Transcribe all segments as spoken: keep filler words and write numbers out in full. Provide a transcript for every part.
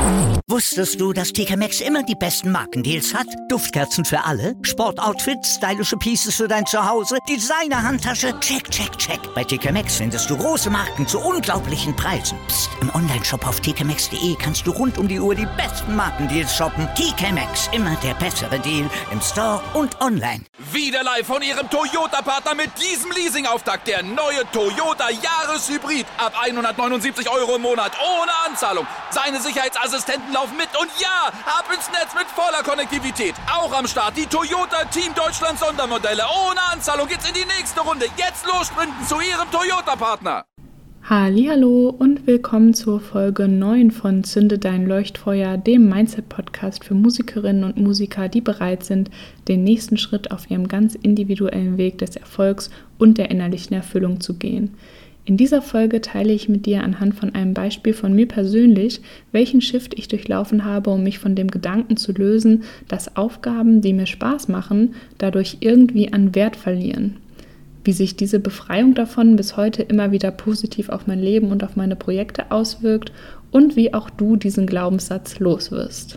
Wusstest du, dass T K Maxx immer die besten Markendeals hat? Duftkerzen für alle, Sportoutfits, stylische Pieces für dein Zuhause, Designer-Handtasche, check, check, check. Bei T K Maxx findest du große Marken zu unglaublichen Preisen. Psst. Im Onlineshop auf t k maxx punkt d e kannst du rund um die Uhr die besten Markendeals shoppen. T K Maxx, immer der bessere Deal im Store und online. Wieder live von Ihrem Toyota-Partner mit diesem Leasing-Auftakt. Der neue Toyota Jahreshybrid. Ab hundertneunundsiebzig Euro im Monat ohne Anzahlung. Seine Sicherheitsassistenten laufen mit und ja, ab ins Netz mit voller Konnektivität. Auch am Start die Toyota Team Deutschland Sondermodelle. Ohne Anzahlung geht's in die nächste Runde. Jetzt los sprinten zu Ihrem Toyota-Partner. Hallihallo und willkommen zur Folge neun von Zünde dein Leuchtfeuer, dem Mindset-Podcast für Musikerinnen und Musiker, die bereit sind, den nächsten Schritt auf ihrem ganz individuellen Weg des Erfolgs und der innerlichen Erfüllung zu gehen. In dieser Folge teile ich mit dir anhand von einem Beispiel von mir persönlich, welchen Shift ich durchlaufen habe, um mich von dem Gedanken zu lösen, dass Aufgaben, die mir Spaß machen, dadurch irgendwie an Wert verlieren. Wie sich diese Befreiung davon bis heute immer wieder positiv auf mein Leben und auf meine Projekte auswirkt und wie auch du diesen Glaubenssatz loswirst.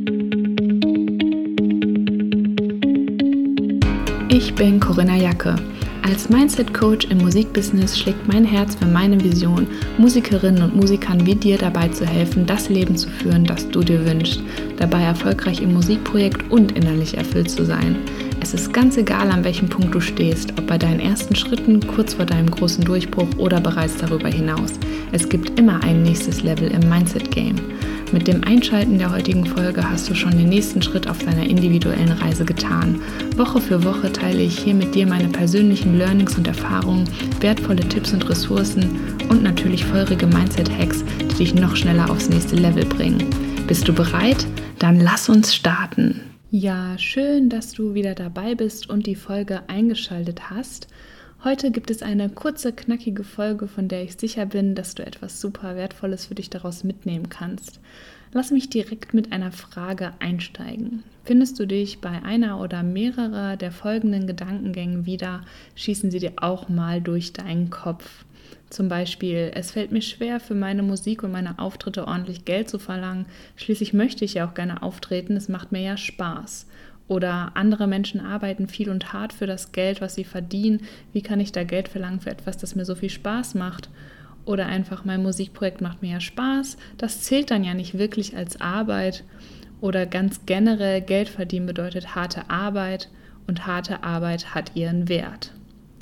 Ich bin Corinna Jacke. Als Mindset-Coach im Musikbusiness schlägt mein Herz für meine Vision, Musikerinnen und Musikern wie dir dabei zu helfen, das Leben zu führen, das du dir wünschst, dabei erfolgreich im Musikprojekt und innerlich erfüllt zu sein. Es ist ganz egal, an welchem Punkt du stehst, ob bei deinen ersten Schritten, kurz vor deinem großen Durchbruch oder bereits darüber hinaus. Es gibt immer ein nächstes Level im Mindset-Game. Mit dem Einschalten der heutigen Folge hast du schon den nächsten Schritt auf deiner individuellen Reise getan. Woche für Woche teile ich hier mit dir meine persönlichen Learnings und Erfahrungen, wertvolle Tipps und Ressourcen und natürlich feurige Mindset-Hacks, die dich noch schneller aufs nächste Level bringen. Bist du bereit? Dann lass uns starten! Ja, schön, dass du wieder dabei bist und die Folge eingeschaltet hast. Heute gibt es eine kurze, knackige Folge, von der ich sicher bin, dass du etwas super Wertvolles für dich daraus mitnehmen kannst. Lass mich direkt mit einer Frage einsteigen. Findest du dich bei einer oder mehrerer der folgenden Gedankengänge wieder, schießen sie dir auch mal durch deinen Kopf. Zum Beispiel, es fällt mir schwer, für meine Musik und meine Auftritte ordentlich Geld zu verlangen. Schließlich möchte ich ja auch gerne auftreten, es macht mir ja Spaß. Oder andere Menschen arbeiten viel und hart für das Geld, was sie verdienen. Wie kann ich da Geld verlangen für etwas, das mir so viel Spaß macht? Oder einfach, mein Musikprojekt macht mir ja Spaß. Das zählt dann ja nicht wirklich als Arbeit. Oder ganz generell, Geld verdienen bedeutet harte Arbeit und harte Arbeit hat ihren Wert.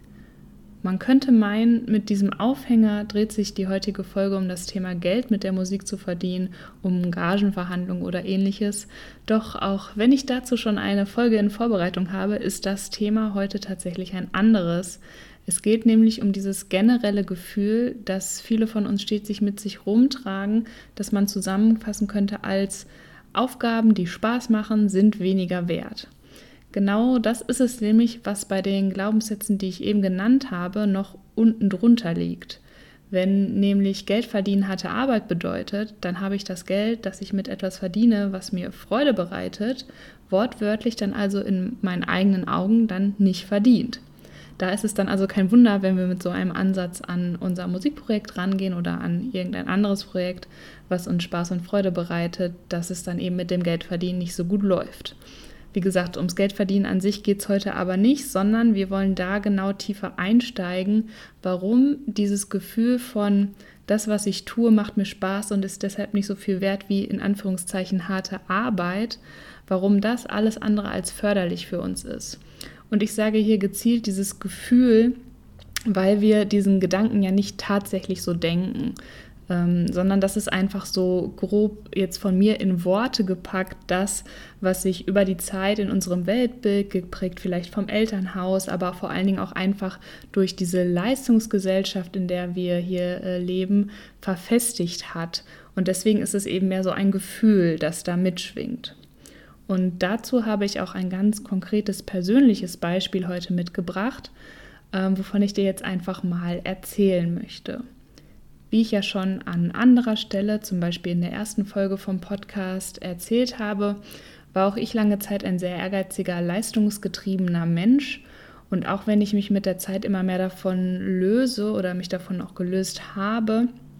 Man könnte meinen, mit diesem Aufhänger dreht sich die heutige Folge um das Thema Geld mit der Musik zu verdienen, um Gagenverhandlungen oder ähnliches. Doch auch wenn ich dazu schon eine Folge in Vorbereitung habe, ist das Thema heute tatsächlich ein anderes. Es geht nämlich um dieses generelle Gefühl, das viele von uns stetig mit sich rumtragen, das man zusammenfassen könnte als Aufgaben, die Spaß machen, sind weniger wert. Genau das ist es nämlich, was bei den Glaubenssätzen, die ich eben genannt habe, noch unten drunter liegt. Wenn nämlich Geld verdienen harte Arbeit bedeutet, dann habe ich das Geld, das ich mit etwas verdiene, was mir Freude bereitet, wortwörtlich dann also in meinen eigenen Augen dann nicht verdient. Da ist es dann also kein Wunder, wenn wir mit so einem Ansatz an unser Musikprojekt rangehen oder an irgendein anderes Projekt, was uns Spaß und Freude bereitet, dass es dann eben mit dem Geldverdienen nicht so gut läuft. Wie gesagt, ums Geldverdienen an sich geht es heute aber nicht, sondern wir wollen da genau tiefer einsteigen, warum dieses Gefühl von, das, was ich tue, macht mir Spaß und ist deshalb nicht so viel wert wie in Anführungszeichen harte Arbeit, warum das alles andere als förderlich für uns ist. Und ich sage hier gezielt dieses Gefühl, weil wir diesen Gedanken ja nicht tatsächlich so denken. Ähm, sondern das ist einfach so grob jetzt von mir in Worte gepackt, das, was sich über die Zeit in unserem Weltbild, geprägt vielleicht vom Elternhaus, aber vor allen Dingen auch einfach durch diese Leistungsgesellschaft, in der wir hier äh, leben, verfestigt hat. Und deswegen ist es eben mehr so ein Gefühl, das da mitschwingt. Und dazu habe ich auch ein ganz konkretes persönliches Beispiel heute mitgebracht, ähm, wovon ich dir jetzt einfach mal erzählen möchte. Wie ich ja schon an anderer Stelle, zum Beispiel in der ersten Folge vom Podcast, erzählt habe, war auch ich lange Zeit ein sehr ehrgeiziger, leistungsgetriebener Mensch. Und auch wenn ich mich mit der Zeit immer mehr davon löse oder mich davon auch gelöst habe,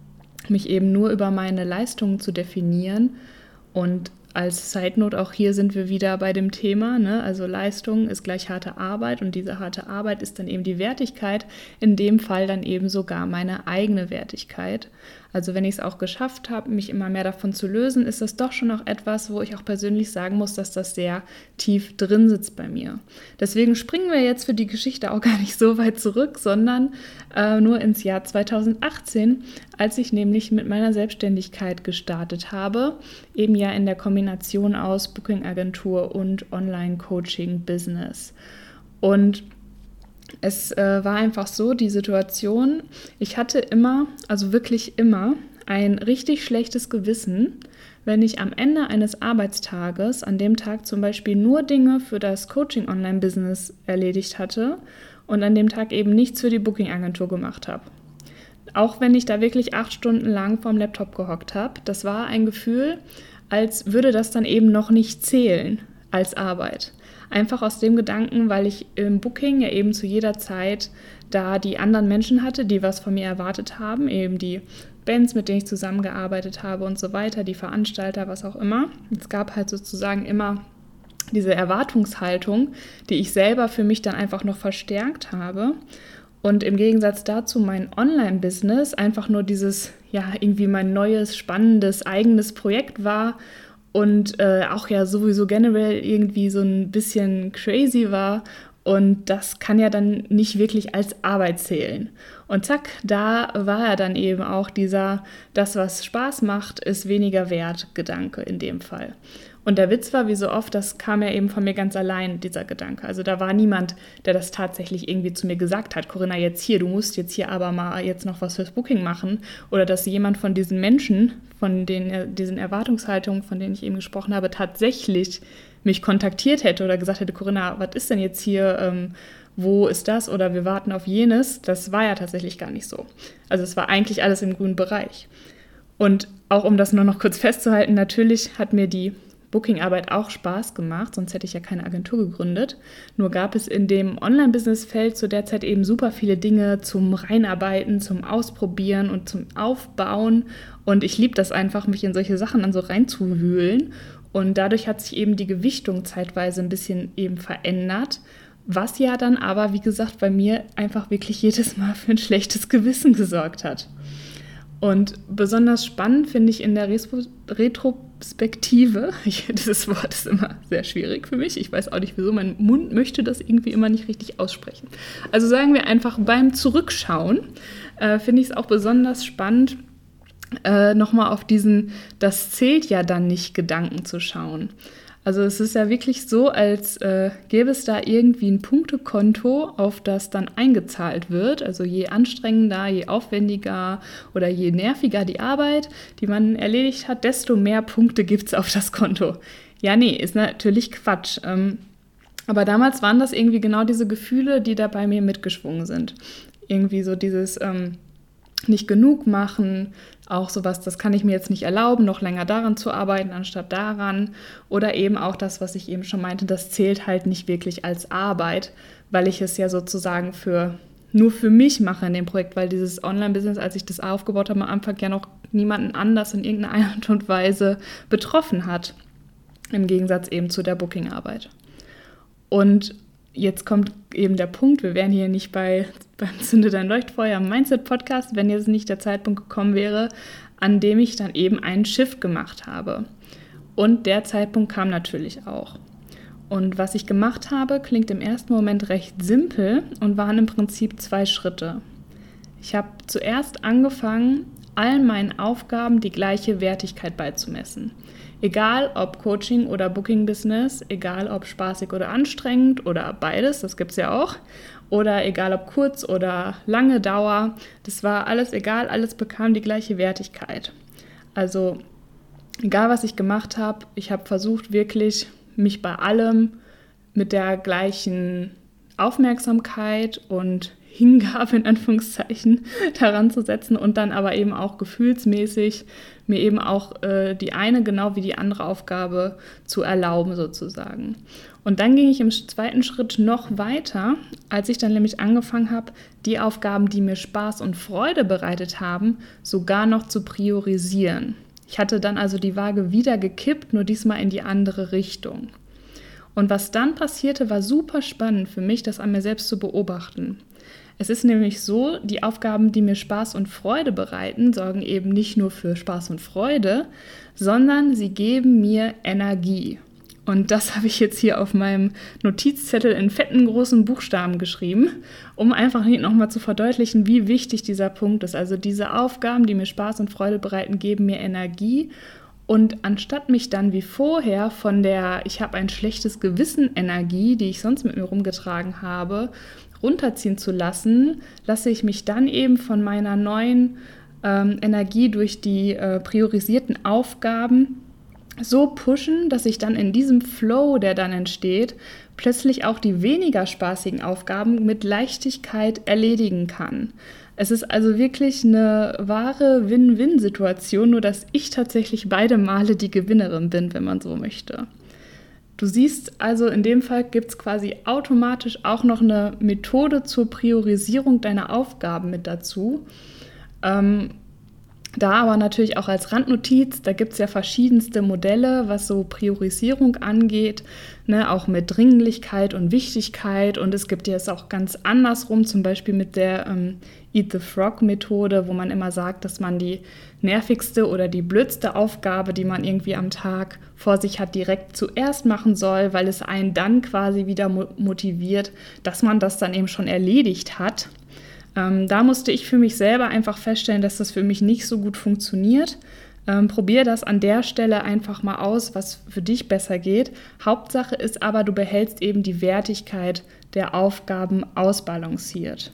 mich eben nur über meine Leistungen zu definieren. Und als Side-Note auch hier sind wir wieder bei dem Thema, ne? Also Leistung ist gleich harte Arbeit und diese harte Arbeit ist dann eben die Wertigkeit, in dem Fall dann eben sogar meine eigene Wertigkeit. Also wenn ich es auch geschafft habe, mich immer mehr davon zu lösen, ist das doch schon auch etwas, wo ich auch persönlich sagen muss, dass das sehr tief drin sitzt bei mir. Deswegen springen wir jetzt für die Geschichte auch gar nicht so weit zurück, sondern äh, nur ins Jahr zweitausendachtzehn, als ich nämlich mit meiner Selbstständigkeit gestartet habe, eben ja in der Kombination aus Booking-Agentur und Online-Coaching-Business. Und es äh, war einfach so, die Situation, ich hatte immer, also wirklich immer, ein richtig schlechtes Gewissen, wenn ich am Ende eines Arbeitstages, an dem Tag zum Beispiel nur Dinge für das Coaching-Online-Business erledigt hatte und an dem Tag eben nichts für die Booking-Agentur gemacht habe. Auch wenn ich da wirklich acht Stunden lang vorm Laptop gehockt habe, das war ein Gefühl, als würde das dann eben noch nicht zählen als Arbeit. Einfach aus dem Gedanken, weil ich im Booking ja eben zu jeder Zeit da die anderen Menschen hatte, die was von mir erwartet haben, eben die Bands, mit denen ich zusammengearbeitet habe und so weiter, die Veranstalter, was auch immer. Es gab halt sozusagen immer diese Erwartungshaltung, die ich selber für mich dann einfach noch verstärkt habe. Und im Gegensatz dazu mein Online-Business einfach nur dieses, ja, irgendwie mein neues, spannendes, eigenes Projekt war, und äh, auch ja sowieso generell irgendwie so ein bisschen crazy war. Und das kann ja dann nicht wirklich als Arbeit zählen. Und zack, da war ja dann eben auch dieser, das, was Spaß macht, ist weniger wert Gedanke in dem Fall. Und der Witz war, wie so oft, das kam ja eben von mir ganz allein, dieser Gedanke. Also da war niemand, der das tatsächlich irgendwie zu mir gesagt hat, Corinna, jetzt hier, du musst jetzt hier aber mal jetzt noch was fürs Booking machen. Oder dass jemand von diesen Menschen, von den, diesen Erwartungshaltungen, von denen ich eben gesprochen habe, tatsächlich mich kontaktiert hätte oder gesagt hätte, Corinna, was ist denn jetzt hier, ähm, wo ist das oder wir warten auf jenes. Das war ja tatsächlich gar nicht so. Also es war eigentlich alles im grünen Bereich. Und auch um das nur noch kurz festzuhalten, natürlich hat mir die Booking-Arbeit auch Spaß gemacht, sonst hätte ich ja keine Agentur gegründet. Nur gab es in dem Online-Business-Feld zu der Zeit eben super viele Dinge zum Reinarbeiten, zum Ausprobieren und zum Aufbauen. Und ich liebe das einfach, mich in solche Sachen dann so reinzuwühlen. Und dadurch hat sich eben die Gewichtung zeitweise ein bisschen eben verändert, was ja dann aber, wie gesagt, bei mir einfach wirklich jedes Mal für ein schlechtes Gewissen gesorgt hat. Und besonders spannend finde ich in der Retrospektive, ich, dieses Wort ist immer sehr schwierig für mich, ich weiß auch nicht wieso, mein Mund möchte das irgendwie immer nicht richtig aussprechen. Also sagen wir einfach beim Zurückschauen, äh, finde ich es auch besonders spannend, äh, nochmal auf diesen, das zählt ja dann nicht, Gedanken zu schauen. Also es ist ja wirklich so, als äh, gäbe es da irgendwie ein Punktekonto, auf das dann eingezahlt wird. Also je anstrengender, je aufwendiger oder je nerviger die Arbeit, die man erledigt hat, desto mehr Punkte gibt es auf das Konto. Ja, nee, ist natürlich Quatsch. Ähm, aber damals waren das irgendwie genau diese Gefühle, die da bei mir mitgeschwungen sind. Irgendwie so dieses ähm, nicht genug machen, auch sowas, das kann ich mir jetzt nicht erlauben, noch länger daran zu arbeiten, anstatt daran. Oder eben auch das, was ich eben schon meinte, das zählt halt nicht wirklich als Arbeit, weil ich es ja sozusagen für nur für mich mache in dem Projekt, weil dieses Online-Business, als ich das aufgebaut habe, am Anfang ja noch niemanden anders in irgendeiner Art und Weise betroffen hat, im Gegensatz eben zu der Booking-Arbeit. Und jetzt kommt eben der Punkt, wir wären hier nicht bei, beim Zünde dein Leuchtfeuer am Mindset-Podcast, wenn jetzt nicht der Zeitpunkt gekommen wäre, an dem ich dann eben einen Shift gemacht habe. Und der Zeitpunkt kam natürlich auch. Und was ich gemacht habe, klingt im ersten Moment recht simpel und waren im Prinzip zwei Schritte. Ich habe zuerst angefangen, allen meinen Aufgaben die gleiche Wertigkeit beizumessen. Egal ob Coaching oder Booking-Business, egal ob spaßig oder anstrengend oder beides, das gibt es ja auch, oder egal ob kurz oder lange Dauer, das war alles egal, alles bekam die gleiche Wertigkeit. Also egal was ich gemacht habe, ich habe versucht wirklich, mich bei allem mit der gleichen Aufmerksamkeit und Hingabe in Anführungszeichen daran zu setzen und dann aber eben auch gefühlsmäßig mir eben auch äh, die eine genau wie die andere Aufgabe zu erlauben sozusagen. Und dann ging ich im zweiten Schritt noch weiter, als ich dann nämlich angefangen habe, die Aufgaben, die mir Spaß und Freude bereitet haben, sogar noch zu priorisieren. Ich hatte dann also die Waage wieder gekippt, nur diesmal in die andere Richtung. Und was dann passierte, war super spannend für mich, das an mir selbst zu beobachten. Es ist nämlich so, die Aufgaben, die mir Spaß und Freude bereiten, sorgen eben nicht nur für Spaß und Freude, sondern sie geben mir Energie. Und das habe ich jetzt hier auf meinem Notizzettel in fetten großen Buchstaben geschrieben, um einfach nochmal zu verdeutlichen, wie wichtig dieser Punkt ist. Also diese Aufgaben, die mir Spaß und Freude bereiten, geben mir Energie. Und anstatt mich dann wie vorher von der ich habe ein schlechtes Gewissen Energie, die ich sonst mit mir rumgetragen habe, runterziehen zu lassen, lasse ich mich dann eben von meiner neuen ähm, Energie durch die äh, priorisierten Aufgaben so pushen, dass ich dann in diesem Flow, der dann entsteht, plötzlich auch die weniger spaßigen Aufgaben mit Leichtigkeit erledigen kann. Es ist also wirklich eine wahre Win-Win-Situation, nur dass ich tatsächlich beide Male die Gewinnerin bin, wenn man so möchte. Du siehst also, in dem Fall gibt es quasi automatisch auch noch eine Methode zur Priorisierung deiner Aufgaben mit dazu. Ähm, Da aber natürlich auch als Randnotiz, da gibt es ja verschiedenste Modelle, was so Priorisierung angeht, ne, auch mit Dringlichkeit und Wichtigkeit. Und es gibt ja es auch ganz andersrum, zum Beispiel mit der ähm, Eat the Frog-Methode, wo man immer sagt, dass man die nervigste oder die blödste Aufgabe, die man irgendwie am Tag vor sich hat, direkt zuerst machen soll, weil es einen dann quasi wieder motiviert, dass man das dann eben schon erledigt hat. Ähm, da musste ich für mich selber einfach feststellen, dass das für mich nicht so gut funktioniert. Ähm, probier das an der Stelle einfach mal aus, was für dich besser geht. Hauptsache ist aber, du behältst eben die Wertigkeit der Aufgaben ausbalanciert.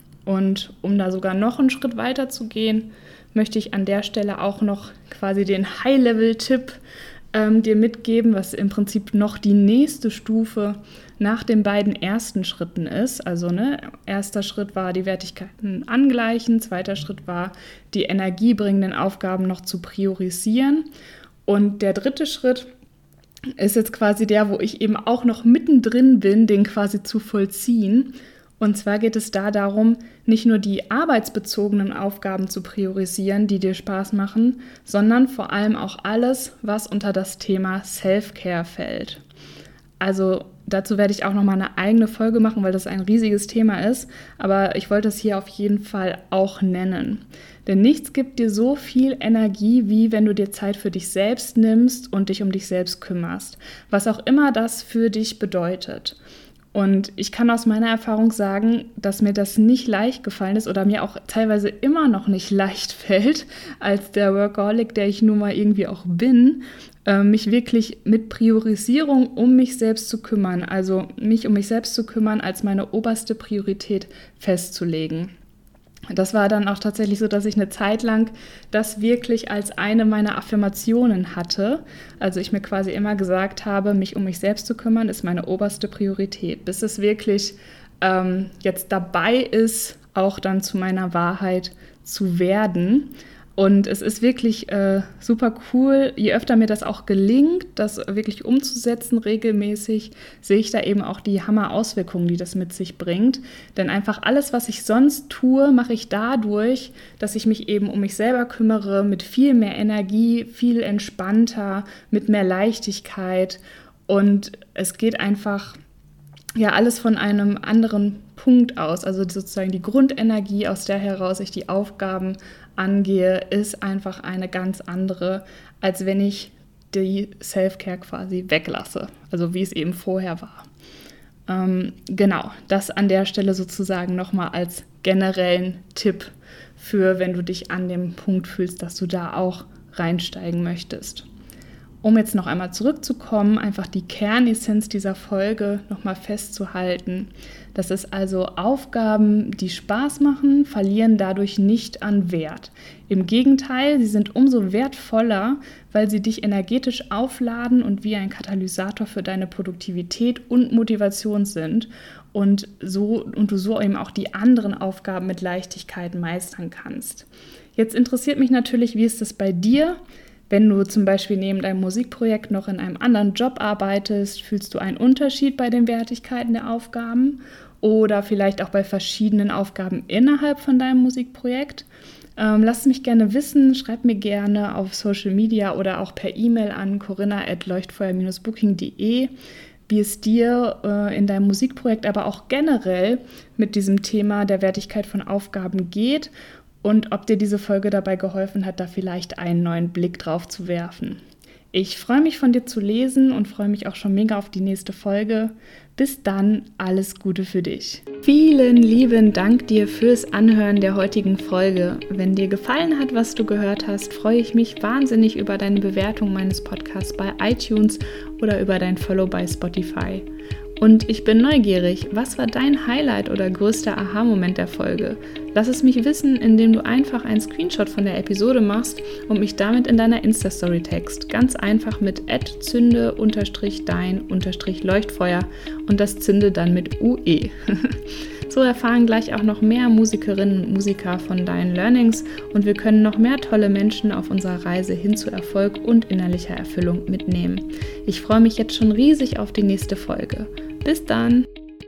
Und um da sogar noch einen Schritt weiter zu gehen, möchte ich an der Stelle auch noch quasi den High-Level-Tipp ähm, dir mitgeben, was im Prinzip noch die nächste Stufe nach den beiden ersten Schritten ist. Also ne, erster Schritt war die Wertigkeiten angleichen, zweiter Schritt war die energiebringenden Aufgaben noch zu priorisieren. Und der dritte Schritt ist jetzt quasi der, wo ich eben auch noch mittendrin bin, den quasi zu vollziehen. Und zwar geht es da darum, nicht nur die arbeitsbezogenen Aufgaben zu priorisieren, die dir Spaß machen, sondern vor allem auch alles, was unter das Thema Self-Care fällt. Also dazu werde ich auch nochmal eine eigene Folge machen, weil das ein riesiges Thema ist. Aber ich wollte es hier auf jeden Fall auch nennen. Denn nichts gibt dir so viel Energie, wie wenn du dir Zeit für dich selbst nimmst und dich um dich selbst kümmerst. Was auch immer das für dich bedeutet. Und ich kann aus meiner Erfahrung sagen, dass mir das nicht leicht gefallen ist oder mir auch teilweise immer noch nicht leicht fällt, als der Workaholic, der ich nun mal irgendwie auch bin, äh, mich wirklich mit Priorisierung um mich selbst zu kümmern, also mich um mich selbst zu kümmern, als meine oberste Priorität festzulegen. Das war dann auch tatsächlich so, dass ich eine Zeit lang das wirklich als eine meiner Affirmationen hatte. Also ich mir quasi immer gesagt habe, mich um mich selbst zu kümmern, ist meine oberste Priorität. Bis es wirklich ähm, jetzt dabei ist, auch dann zu meiner Wahrheit zu werden. Und es ist wirklich äh, super cool, je öfter mir das auch gelingt, das wirklich umzusetzen regelmäßig, sehe ich da eben auch die Hammer-Auswirkungen, die das mit sich bringt. Denn einfach alles, was ich sonst tue, mache ich dadurch, dass ich mich eben um mich selber kümmere, mit viel mehr Energie, viel entspannter, mit mehr Leichtigkeit. Und es geht einfach ja alles von einem anderen Punkt aus. Also sozusagen die Grundenergie, aus der heraus ich die Aufgaben angehe, ist einfach eine ganz andere, als wenn ich die Self-Care quasi weglasse, also wie es eben vorher war. Ähm, genau, das an der Stelle sozusagen nochmal als generellen Tipp für, wenn du dich an dem Punkt fühlst, dass du da auch reinsteigen möchtest. Um jetzt noch einmal zurückzukommen, einfach die Kernessenz dieser Folge nochmal festzuhalten. Das ist also Aufgaben, die Spaß machen, verlieren dadurch nicht an Wert. Im Gegenteil, sie sind umso wertvoller, weil sie dich energetisch aufladen und wie ein Katalysator für deine Produktivität und Motivation sind. und so und du so eben auch die anderen Aufgaben mit Leichtigkeit meistern kannst. Jetzt interessiert mich natürlich, wie ist es bei dir? Wenn du zum Beispiel neben deinem Musikprojekt noch in einem anderen Job arbeitest, fühlst du einen Unterschied bei den Wertigkeiten der Aufgaben oder vielleicht auch bei verschiedenen Aufgaben innerhalb von deinem Musikprojekt? Ähm, lass mich gerne wissen, schreib mir gerne auf Social Media oder auch per E-Mail an corinna at leuchtfeuer Bindestrich booking Punkt de, wie es dir äh, in deinem Musikprojekt, aber auch generell mit diesem Thema der Wertigkeit von Aufgaben geht und ob dir diese Folge dabei geholfen hat, da vielleicht einen neuen Blick drauf zu werfen. Ich freue mich, von dir zu lesen und freue mich auch schon mega auf die nächste Folge. Bis dann, alles Gute für dich. Vielen lieben Dank dir fürs Anhören der heutigen Folge. Wenn dir gefallen hat, was du gehört hast, freue ich mich wahnsinnig über deine Bewertung meines Podcasts bei iTunes oder über dein Follow bei Spotify. Und ich bin neugierig, was war dein Highlight oder größter Aha-Moment der Folge? Lass es mich wissen, indem du einfach einen Screenshot von der Episode machst und mich damit in deiner Insta-Story text. Ganz einfach mit at zünde dein Leuchtfeuer und das Zünde dann mit U E. So erfahren gleich auch noch mehr Musikerinnen und Musiker von deinen Learnings und wir können noch mehr tolle Menschen auf unserer Reise hin zu Erfolg und innerlicher Erfüllung mitnehmen. Ich freue mich jetzt schon riesig auf die nächste Folge. Bis dann!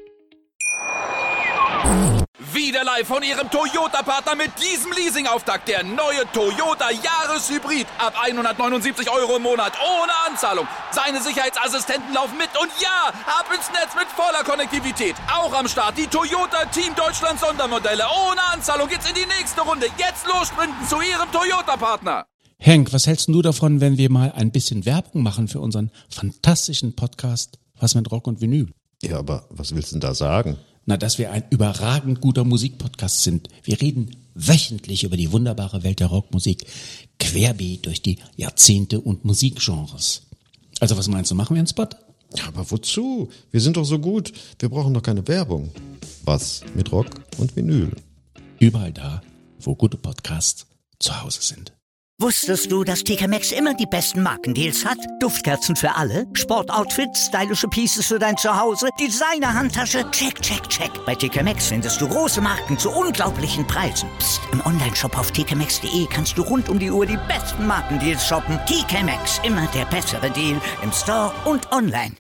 Wieder live von Ihrem Toyota-Partner mit diesem Leasing-Auftakt. Der neue Toyota Jahreshybrid. Ab hundertneunundsiebzig Euro im Monat. Ohne Anzahlung. Seine Sicherheitsassistenten laufen mit. Und ja, ab ins Netz mit voller Konnektivität. Auch am Start die Toyota Team Deutschland Sondermodelle. Ohne Anzahlung geht's in die nächste Runde. Jetzt los sprinten zu Ihrem Toyota-Partner. Henk, was hältst du davon, wenn wir mal ein bisschen Werbung machen für unseren fantastischen Podcast Was mit Rock und Vinyl? Ja, aber was willst du denn da sagen? Na, dass wir ein überragend guter Musikpodcast sind. Wir reden wöchentlich über die wunderbare Welt der Rockmusik, querbeet durch die Jahrzehnte und Musikgenres. Also was meinst du, machen wir einen Spot? Ja, aber wozu? Wir sind doch so gut. Wir brauchen doch keine Werbung. Was mit Rock und Vinyl? Überall da, wo gute Podcasts zu Hause sind. Wusstest du, dass T K Maxx immer die besten Markendeals hat? Duftkerzen für alle, Sportoutfits, stylische Pieces für dein Zuhause, Designer-Handtasche, check, check, check. Bei T K Maxx findest du große Marken zu unglaublichen Preisen. Psst. Im Onlineshop auf t k maxx punkt de kannst du rund um die Uhr die besten Markendeals shoppen. T K Maxx, immer der bessere Deal im Store und online.